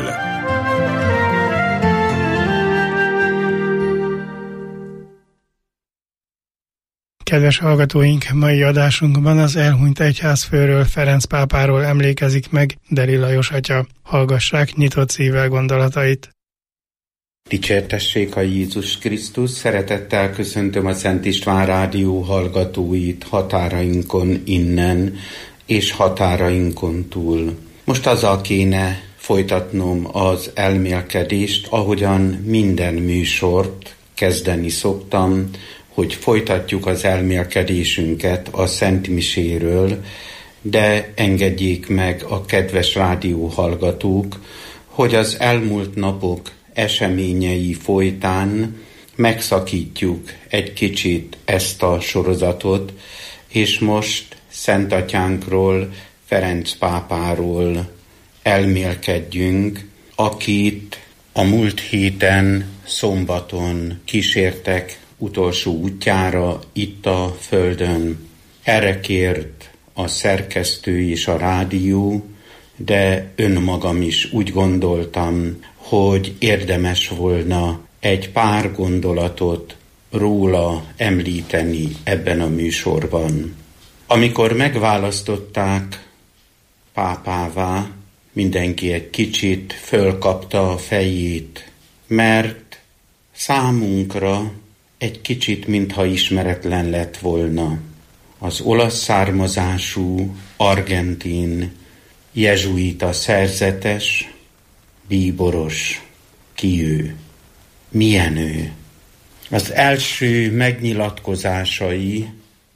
Kedves hallgatóink, mai adásunkban az elhunyt egyházfőről, Ferenc pápáról emlékezik meg Deli Lajos atya. Hallgassák nyitott szívvel gondolatait. Dicsértessék a Jézus Krisztus, szeretettel köszöntöm a Szent István Rádió hallgatóit határainkon innen és határainkon túl. Most azzal kéne folytatnom az elmélkedést, ahogyan minden műsort kezdeni szoktam, hogy folytatjuk az elmélkedésünket a Szent Miséről, de engedjék meg a kedves rádióhallgatók, hogy az elmúlt napok eseményei folytán megszakítjuk egy kicsit ezt a sorozatot, és most Szent Atyánkról, Ferenc pápáról elmélkedjünk, akit a múlt héten szombaton kísértek utolsó útjára itt a Földön. Erre kért a szerkesztő és a rádió, de önmagam is úgy gondoltam, hogy érdemes volna egy pár gondolatot róla említeni ebben a műsorban. Amikor megválasztották pápává, mindenki egy kicsit fölkapta a fejét, mert számunkra egy kicsit mintha ismeretlen lett volna. Az olasz származású, argentin, jezsuita szerzetes, bíboros, ki ő? Milyen ő? Az első megnyilatkozásai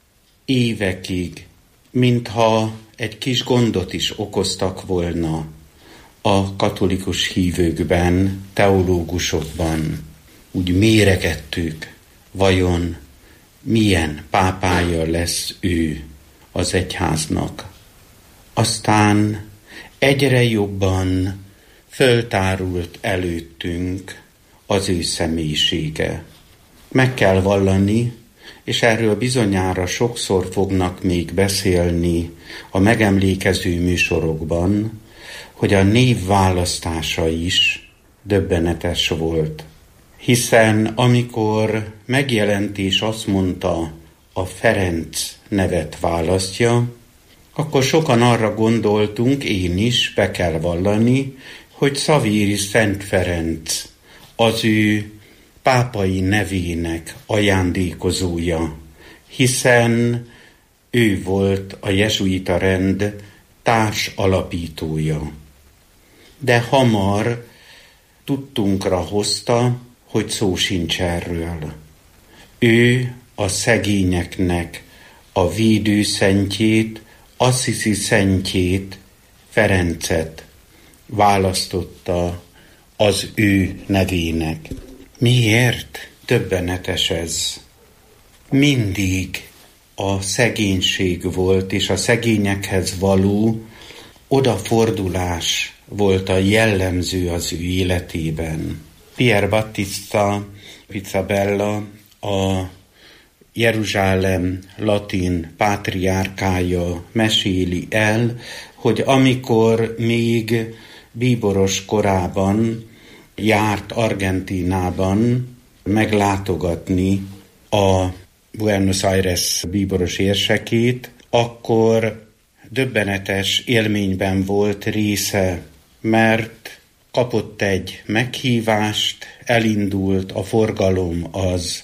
évekig, mintha egy kis gondot is okoztak volna a katolikus hívőkben, teológusokban. Úgy méregettük, vajon milyen pápája lesz ő az egyháznak. Aztán egyre jobban föltárult előttünk az ő személyisége. Meg kell vallani, és erről bizonyára sokszor fognak még beszélni a megemlékező műsorokban, hogy a név választása is döbbenetes volt. Hiszen amikor megjelent és azt mondta, a Ferenc nevet választja, akkor sokan arra gondoltunk, én is, be kell vallani, hogy Szavéri Szent Ferenc az ő pápai nevének ajándékozója, hiszen ő volt a jezsuita rend társ alapítója. De hamar tudtunkra hozta, hogy szó sincs erről. Ő a szegényeknek a védőszentjét, Assisi szentjét, Ferencet választotta az ő nevének. Miért döbbenetes ez? Mindig a szegénység volt, és a szegényekhez való odafordulás volt a jellemző az ő életében. Pier Battista Pizzabella, a Jeruzsálem latin pátriárkája meséli el, hogy amikor még bíboros korában járt Argentínában meglátogatni a Buenos Aires bíboros érsekét, akkor döbbenetes élményben volt része, mert kapott egy meghívást, elindult, a forgalom az,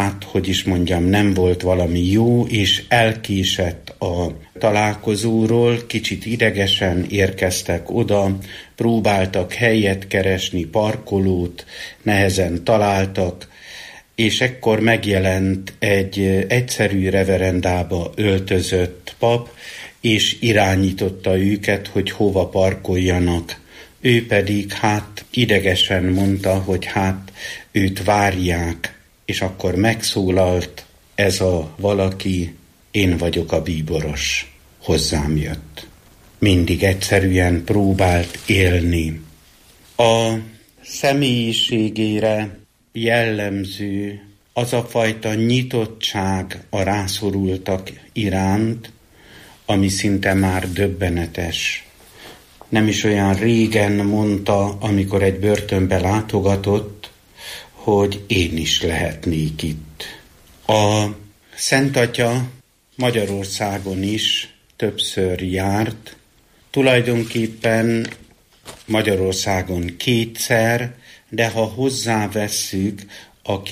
nem volt valami jó, és elkésett a találkozóról, kicsit idegesen érkeztek oda, próbáltak helyet keresni, parkolót, nehezen találtak, és ekkor megjelent egy egyszerű reverendába öltözött pap, és irányította őket, hogy hova parkoljanak. Ő pedig idegesen mondta, hogy őt várják, és akkor megszólalt ez a valaki, én vagyok a bíboros, hozzám jött. Mindig egyszerűen próbált élni. A személyiségére jellemző az a fajta nyitottság a rászorultak iránt, ami szinte már döbbenetes. Nem is olyan régen mondta, amikor egy börtönbe látogatott, hogy én is lehetnék itt. A Szent Atya Magyarországon is többször járt, tulajdonképpen Magyarországon kétszer, de ha hozzávesszük a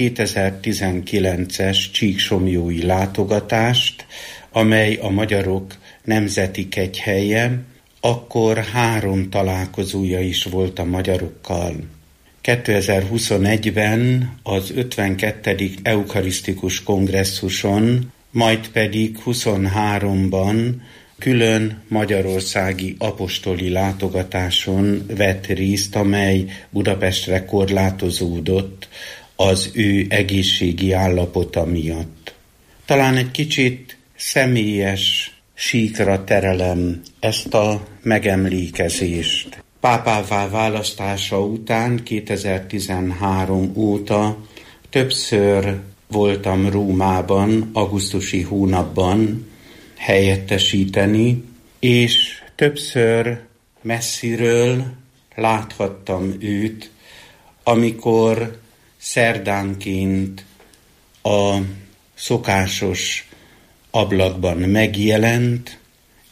2019-es csíksomlyói látogatást, amely a magyarok nemzeti kegyhelye, akkor 3 találkozója is volt a magyarokkal. 2021-ben az 52. eukarisztikus kongresszuson, majd pedig 23-ban külön magyarországi apostoli látogatáson vett részt, amely Budapestre korlátozódott az ő egészségi állapota miatt. Talán egy kicsit személyes síkra terelem ezt a megemlékezést. Pápává választása után 2013 óta többször voltam Rómában, augusztusi hónapban helyettesíteni, és többször messziről láthattam őt, amikor szerdánként a szokásos ablakban megjelent,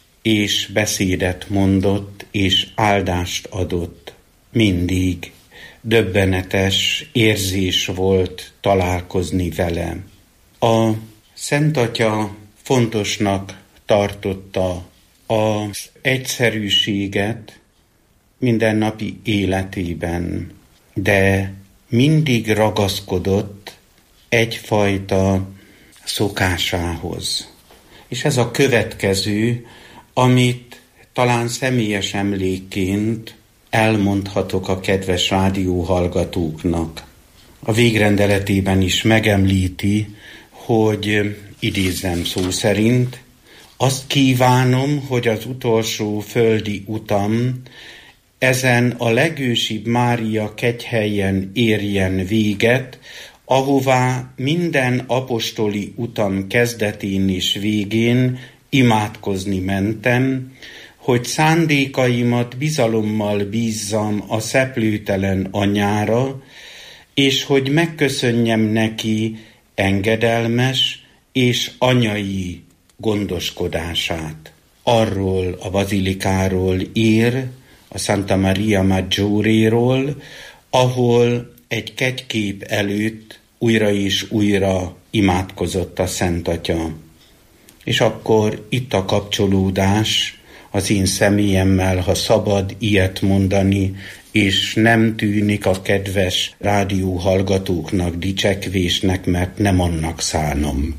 és beszédet mondott, és áldást adott. Mindig döbbenetes érzés volt találkozni vele. A Szent Atya fontosnak tartotta az egyszerűséget mindennapi életében, de mindig ragaszkodott egyfajta szokásához. És ez a következő, amit talán személyes emlékként elmondhatok a kedves rádióhallgatóknak. A végrendeletében is megemlíti, hogy idézem szó szerint, azt kívánom, hogy az utolsó földi utam ezen a legősibb Mária kegyhelyen érjen véget, ahová minden apostoli utam kezdetén és végén imádkozni mentem, hogy szándékaimat bizalommal bízzam a szeplőtelen anyára, és hogy megköszönjem neki engedelmes és anyai gondoskodását. Arról a bazilikáról ír, a Santa Maria Maggiore-ról, ahol egy kegykép előtt újra és újra imádkozott a Szent Atya. És akkor itt a kapcsolódás az én személyemmel, ha szabad ilyet mondani, és nem tűnik a kedves rádióhallgatóknak dicsekvésnek, mert nem annak szánom.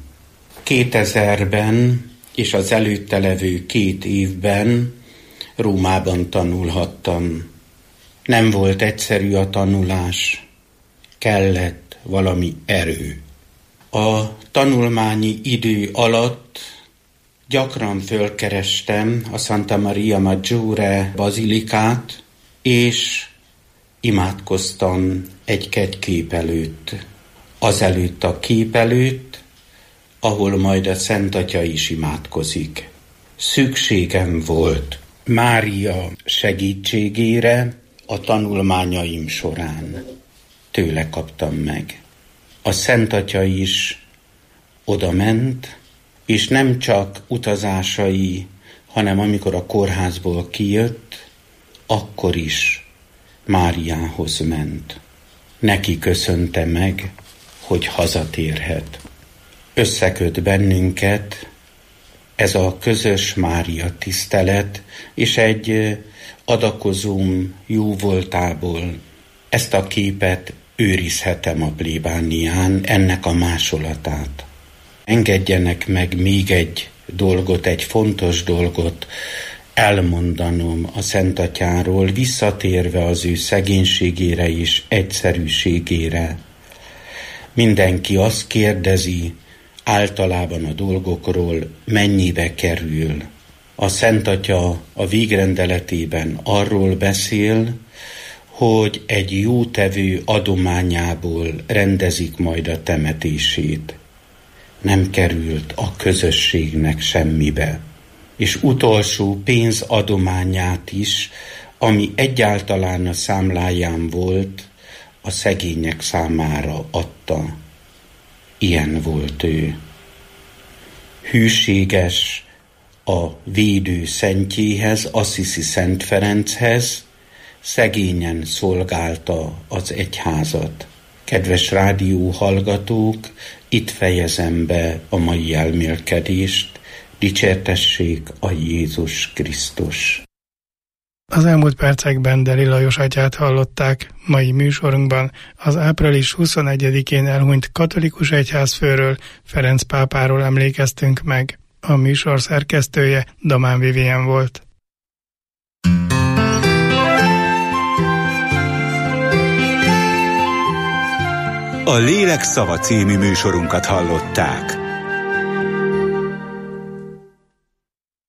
2000-ben és az előtte levő 2 évben Rómában tanulhattam. Nem volt egyszerű a tanulás, kellett valami erő. A tanulmányi idő alatt gyakran fölkerestem a Santa Maria Maggiore bazilikát, és imádkoztam egy kegykép előtt. Azelőtt a kép előtt, ahol majd a Szent Atya is imádkozik. Szükségem volt Mária segítségére a tanulmányaim során. Tőle kaptam meg. A Szent Atya is odament, és nem csak utazásai, hanem amikor a kórházból kijött, akkor is Máriához ment. Neki köszönte meg, hogy hazatérhet. Összeköt bennünket ez a közös Mária tisztelet, és egy adakozóm jóvoltából ezt a képet őrizhetem a plébánián, ennek a másolatát. Engedjenek meg még egy dolgot, egy fontos dolgot elmondanom a Szent Atyáról, visszatérve az ő szegénységére és egyszerűségére. Mindenki azt kérdezi általában a dolgokról, mennyibe kerül. A Szent Atya a végrendeletében arról beszél, hogy egy jótevő adományából rendezik majd a temetését. Nem került a közösségnek semmibe. És utolsó pénzadományát is, ami egyáltalán a számláján volt, a szegények számára adta. Ilyen volt ő. Hűséges a védő szentjéhez, Assisi Szent Ferenchez, szegényen szolgálta az egyházat. Kedves rádióhallgatók, itt fejezem be a mai elmélkedést. Dicsértessék a Jézus Krisztus! Az elmúlt percekben Deli Lajos atyát hallották. Mai műsorunkban az április 21-én elhunyt katolikus egyházfőről, Ferenc pápáról emlékeztünk meg. A műsor szerkesztője Damán Vivien volt. A Lélek Szava című műsorunkat hallották.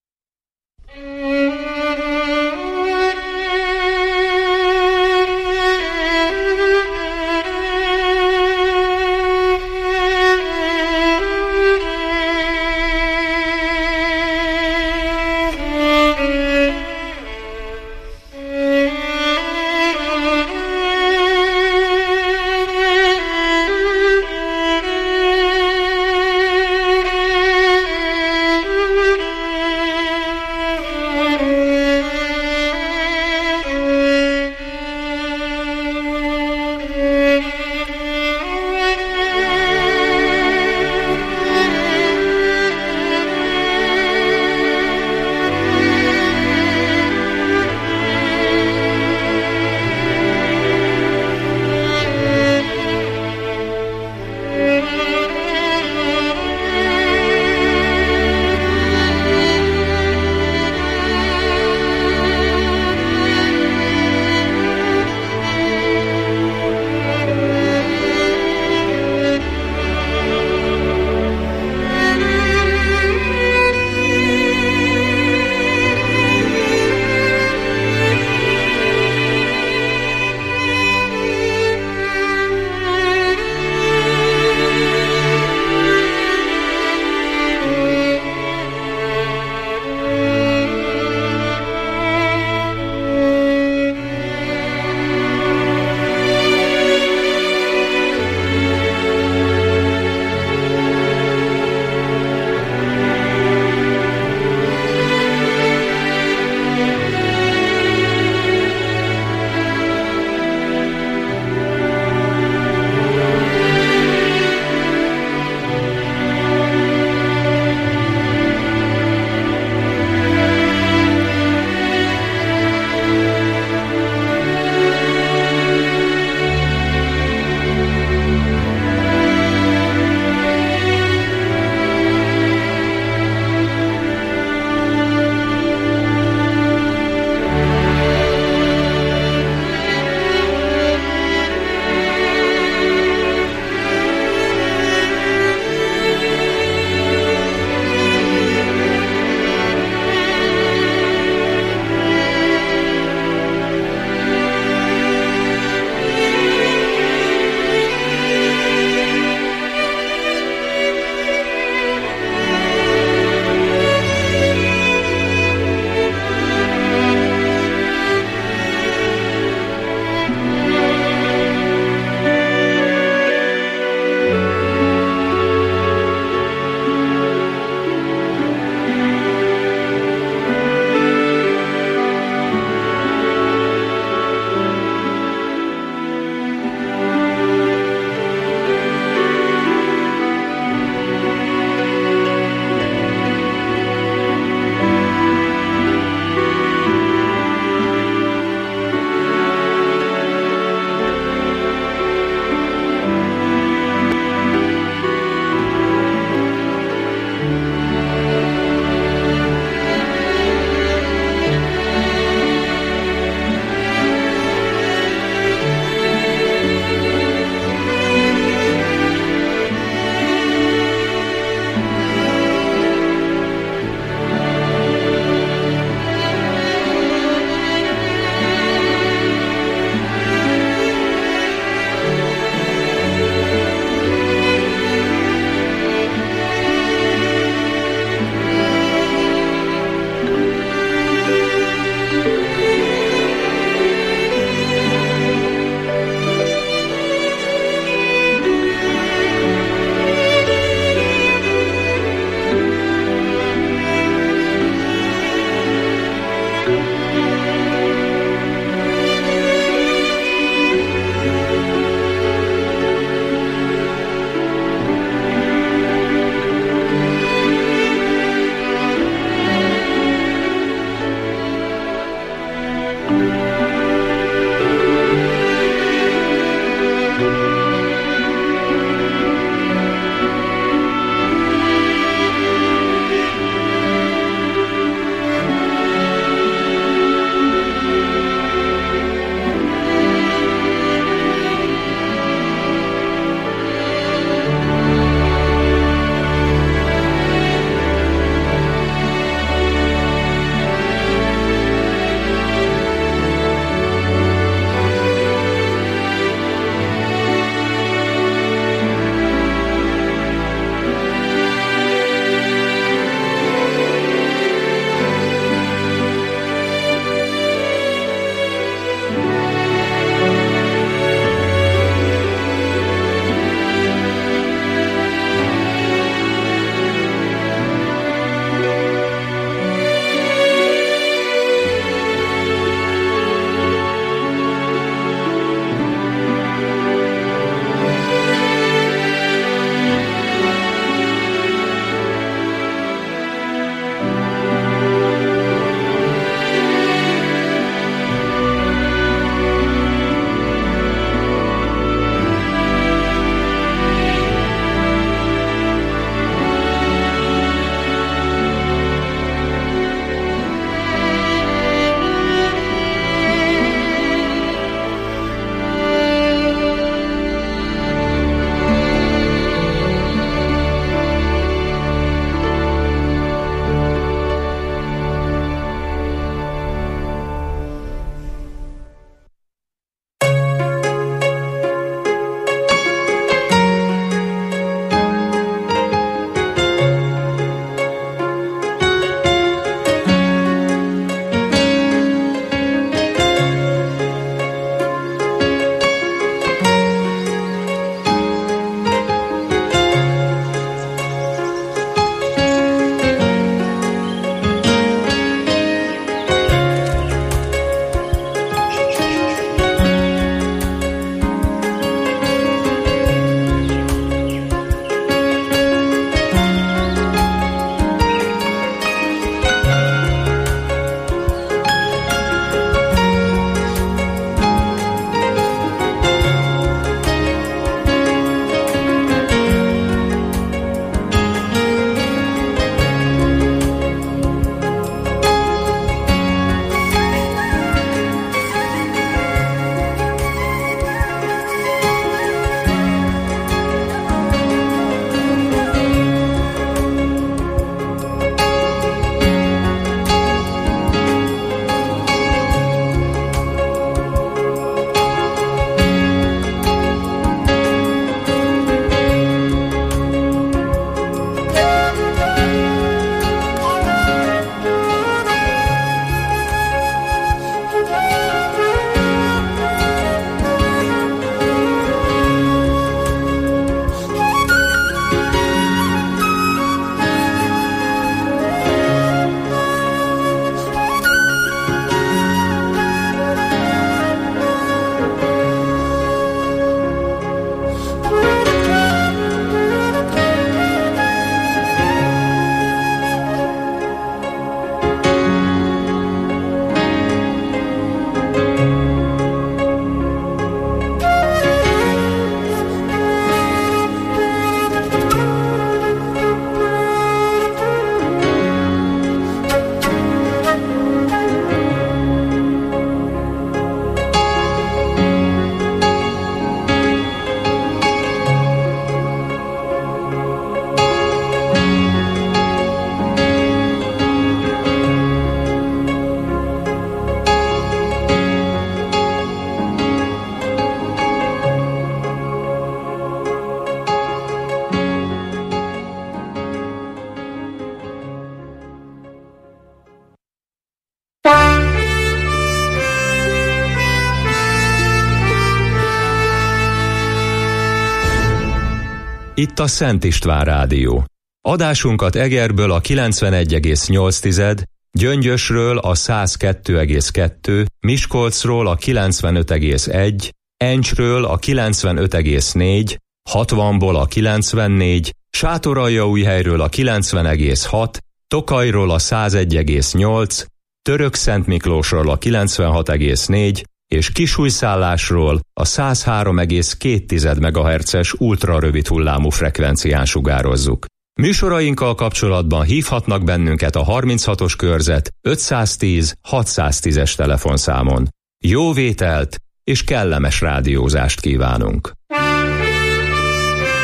itt a Szent István Rádió. Adásunkat Egerből a 91,8, Gyöngyösről a 102,2, Miskolcról a 95,1, Encsről a 95,4, 60-ból a 94, Sátoraljaújhelyről a 90,6, Tokajról a 101,8, Törökszentmiklósról a 96,4 és Kisújszállásról a 103,2 MHz-es ultrarövid hullámú frekvencián sugározzuk. Műsorainkkal kapcsolatban hívhatnak bennünket a 36-os körzet 510 610-es telefonszámon. Jó vételt és kellemes rádiózást kívánunk!